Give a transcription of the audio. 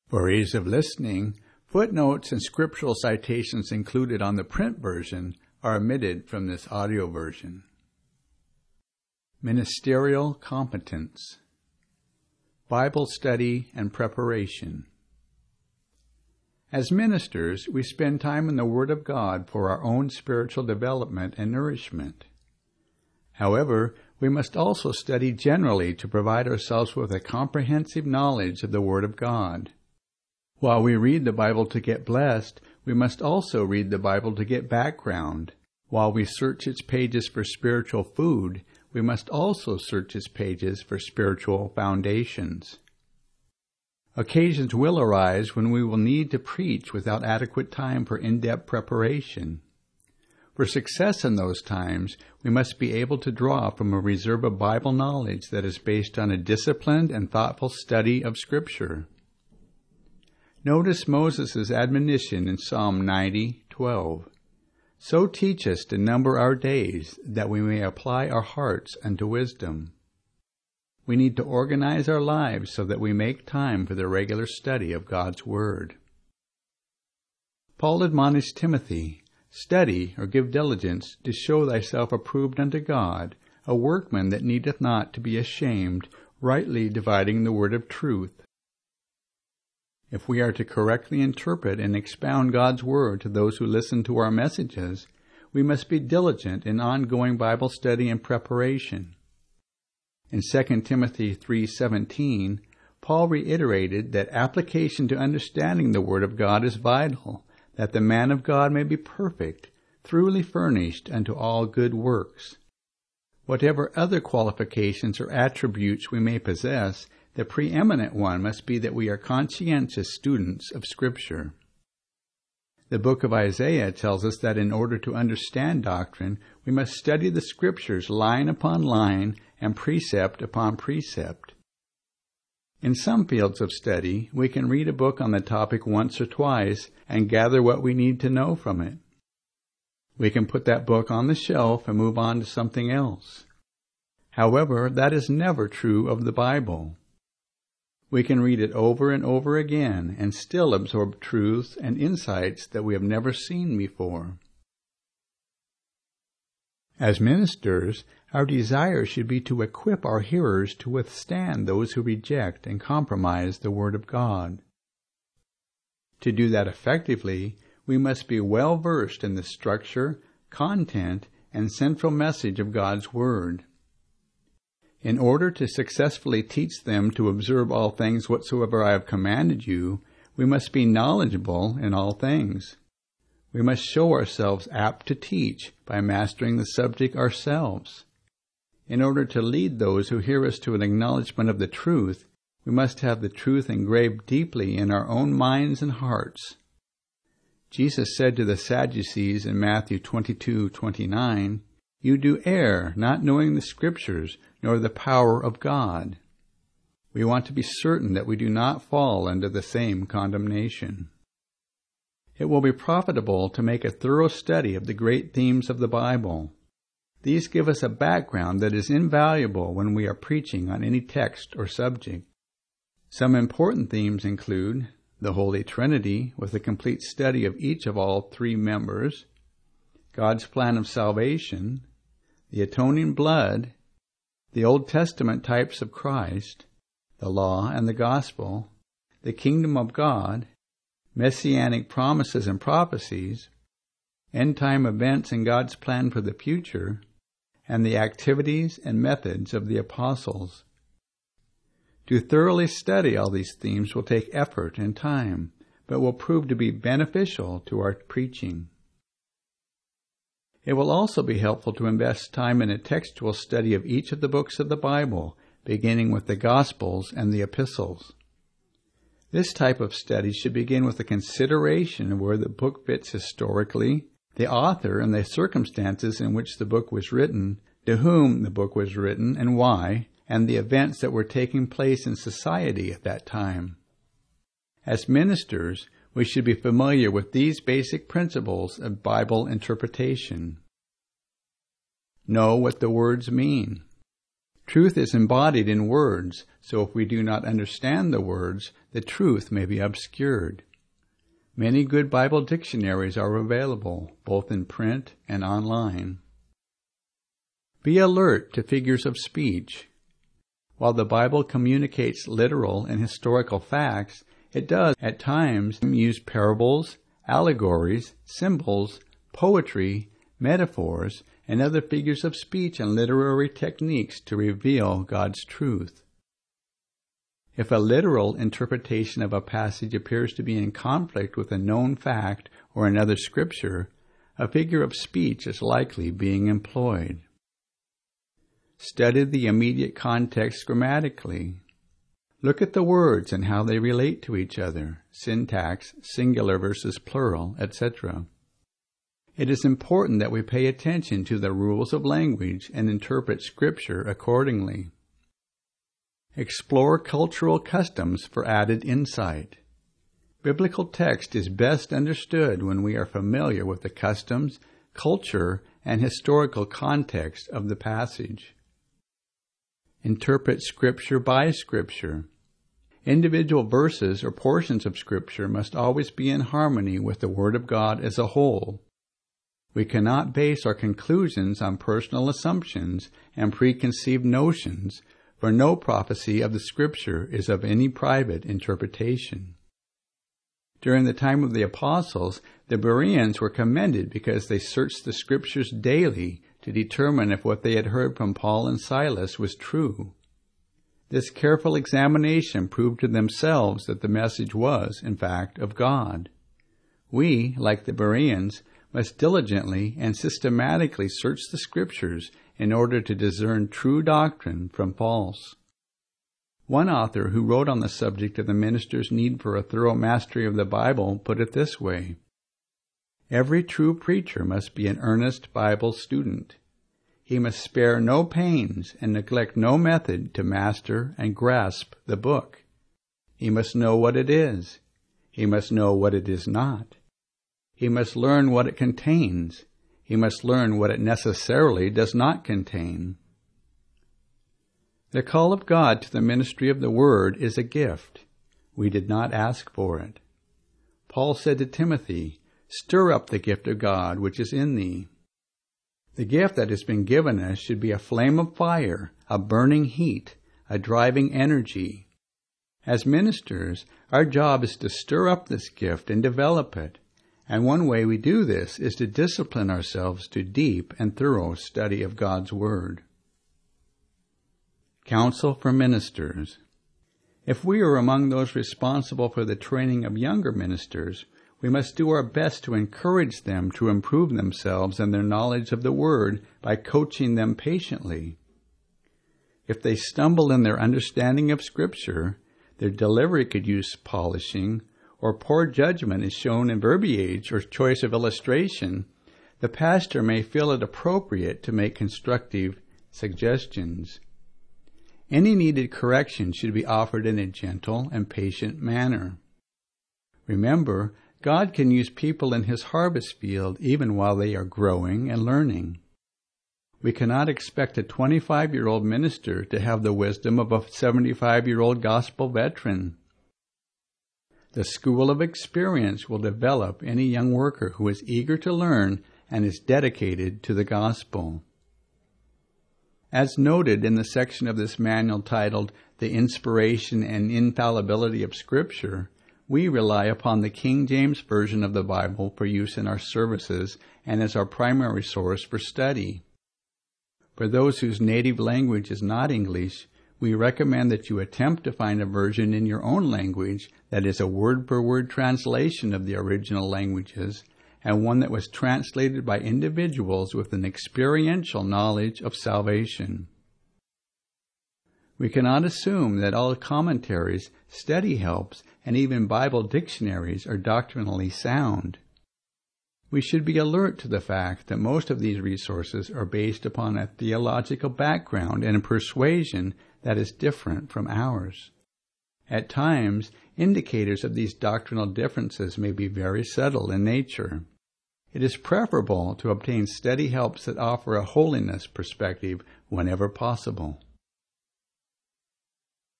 For ease of listening, footnotes and scriptural citations included on the print version are omitted from this audio version. Ministerial competence. Bible study and preparation. As ministers, we spend time in the Word of God for our own spiritual development and nourishment. However, we must also study generally to provide ourselves with a comprehensive knowledge of the Word of God. While we read the Bible to get blessed, we must also read the Bible to get background. While we search its pages for spiritual food, we must also search its pages for spiritual foundations. Occasions will arise when we will need to preach without adequate time for in-depth preparation. For success in those times, we must be able to draw from a reserve of Bible knowledge that is based on a disciplined and thoughtful study of Scripture. Notice Moses' admonition in Psalm 90:12. So teach us to number our days, that we may apply our hearts unto wisdom. We need to organize our lives so that we make time for the regular study of God's Word. Paul admonished Timothy, Study, or give diligence, to show thyself approved unto God, a workman that needeth not to be ashamed, rightly dividing the word of truth. If we are to correctly interpret and expound God's Word to those who listen to our messages, we must be diligent in ongoing Bible study and preparation. In 2 Timothy 3:17, Paul reiterated that application to understanding the Word of God is vital, that the man of God may be perfect, thoroughly furnished unto all good works. Whatever other qualifications or attributes we may possess, the preeminent one must be that we are conscientious students of Scripture. The book of Isaiah tells us that in order to understand doctrine, we must study the Scriptures line upon line and precept upon precept. In some fields of study, we can read a book on the topic once or twice and gather what we need to know from it. We can put that book on the shelf and move on to something else. However, that is never true of the Bible. We can read it over and over again and still absorb truths and insights that we have never seen before. As ministers, our desire should be to equip our hearers to withstand those who reject and compromise the Word of God. To do that effectively, we must be well versed in the structure, content, and central message of God's Word. In order to successfully teach them to observe all things whatsoever I have commanded you, we must be knowledgeable in all things. We must show ourselves apt to teach by mastering the subject ourselves. In order to lead those who hear us to an acknowledgement of the truth, we must have the truth engraved deeply in our own minds and hearts. Jesus said to the Sadducees in Matthew 22:29, You do err, not knowing the Scriptures, nor the power of God. We want to be certain that we do not fall under the same condemnation. It will be profitable to make a thorough study of the great themes of the Bible. These give us a background that is invaluable when we are preaching on any text or subject. Some important themes include the Holy Trinity, with a complete study of each of all three members, God's plan of salvation, the atoning blood, the Old Testament types of Christ, the law and the gospel, the kingdom of God, messianic promises and prophecies, end-time events and God's plan for the future, and the activities and methods of the apostles. To thoroughly study all these themes will take effort and time, but will prove to be beneficial to our preaching. It will also be helpful to invest time in a textual study of each of the books of the Bible, beginning with the Gospels and the Epistles. This type of study should begin with a consideration of where the book fits historically, the author and the circumstances in which the book was written, to whom the book was written and why, and the events that were taking place in society at that time. As ministers, we should be familiar with these basic principles of Bible interpretation. Know what the words mean. Truth is embodied in words, so if we do not understand the words, the truth may be obscured. Many good Bible dictionaries are available, both in print and online. Be alert to figures of speech. While the Bible communicates literal and historical facts, it does at times use parables, allegories, symbols, poetry, metaphors, and other figures of speech and literary techniques to reveal God's truth. If a literal interpretation of a passage appears to be in conflict with a known fact or another scripture, a figure of speech is likely being employed. Study the immediate context grammatically. Look at the words and how they relate to each other, syntax, singular versus plural, etc. It is important that we pay attention to the rules of language and interpret Scripture accordingly. Explore cultural customs for added insight. Biblical text is best understood when we are familiar with the customs, culture, and historical context of the passage. Interpret Scripture by Scripture. Individual verses or portions of Scripture must always be in harmony with the Word of God as a whole. We cannot base our conclusions on personal assumptions and preconceived notions, for no prophecy of the Scripture is of any private interpretation. During the time of the apostles, the Bereans were commended because they searched the Scriptures daily to determine if what they had heard from Paul and Silas was true. This careful examination proved to themselves that the message was, in fact, of God. We, like the Bereans, must diligently and systematically search the Scriptures in order to discern true doctrine from false. One author who wrote on the subject of the minister's need for a thorough mastery of the Bible put it this way: "Every true preacher must be an earnest Bible student. He must spare no pains and neglect no method to master and grasp the book. He must know what it is. He must know what it is not. He must learn what it contains. He must learn what it necessarily does not contain." The call of God to the ministry of the Word is a gift. We did not ask for it. Paul said to Timothy, "Stir up the gift of God which is in thee." The gift that has been given us should be a flame of fire, a burning heat, a driving energy. As ministers, our job is to stir up this gift and develop it. And one way we do this is to discipline ourselves to deep and thorough study of God's Word. Counsel for ministers. If we are among those responsible for the training of younger ministers, we must do our best to encourage them to improve themselves and their knowledge of the Word by coaching them patiently. If they stumble in their understanding of Scripture, their delivery could use polishing, or poor judgment is shown in verbiage or choice of illustration, the pastor may feel it appropriate to make constructive suggestions. Any needed correction should be offered in a gentle and patient manner. Remember, God can use people in His harvest field even while they are growing and learning. We cannot expect a 25-year-old minister to have the wisdom of a 75-year-old gospel veteran. The school of experience will develop any young worker who is eager to learn and is dedicated to the gospel. As noted in the section of this manual titled The Inspiration and Infallibility of Scripture, we rely upon the King James Version of the Bible for use in our services and as our primary source for study. For those whose native language is not English, we recommend that you attempt to find a version in your own language that is a word-for-word translation of the original languages, and one that was translated by individuals with an experiential knowledge of salvation. We cannot assume that all commentaries, study helps, and even Bible dictionaries are doctrinally sound. We should be alert to the fact that most of these resources are based upon a theological background and a persuasion that is different from ours. At times, indicators of these doctrinal differences may be very subtle in nature. It is preferable to obtain study helps that offer a holiness perspective whenever possible.